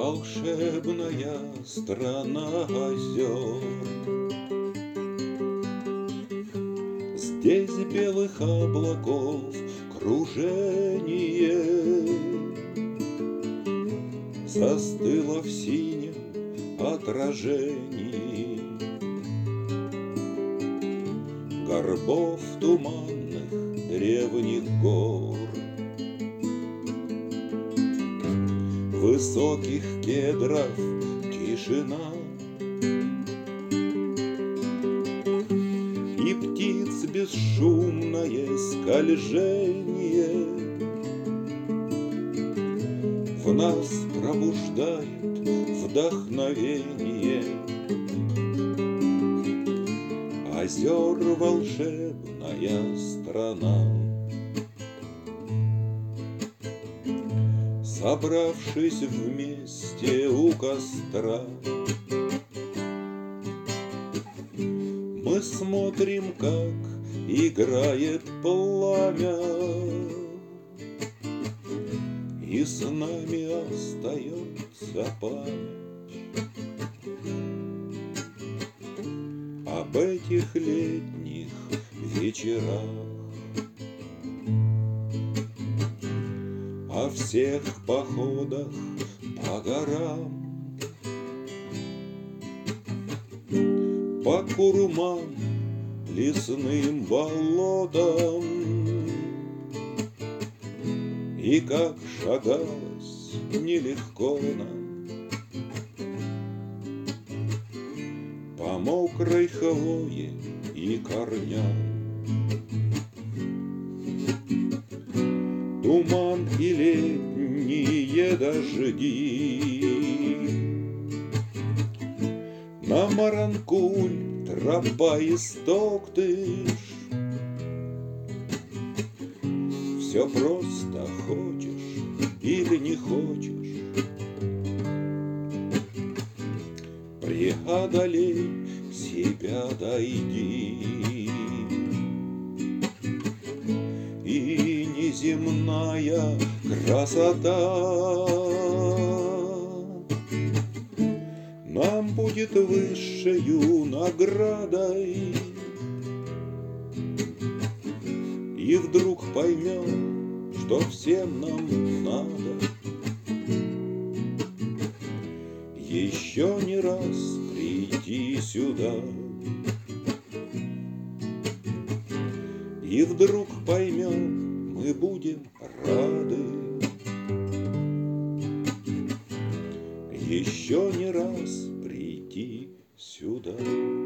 волшебная страна озер. Здесь белых облаков кружение застыло в синем отражении горбов туманных древних гор, высоких кедров тишина и птиц бесшумное скольжение в нас пробуждает вдохновение озер волшебная страна. Собравшись вместе у костра, мы смотрим, как играет пламя, и с нами остается память об этих летних вечерах, о всех походах по горам, по курумам, лесным болотам, и как шагалось нелегко нам по мокрой хвое и корням. Туман и летние дожди, на Маранкуль тропа из Токтыш. Все просто хочешь или не хочешь, преодолей себя, дойди. И неземная красота нам будет высшею наградой, и вдруг поймем, что всем нам надо еще не раз прийти сюда. И вдруг поймем, мы будем рады еще не раз прийти сюда.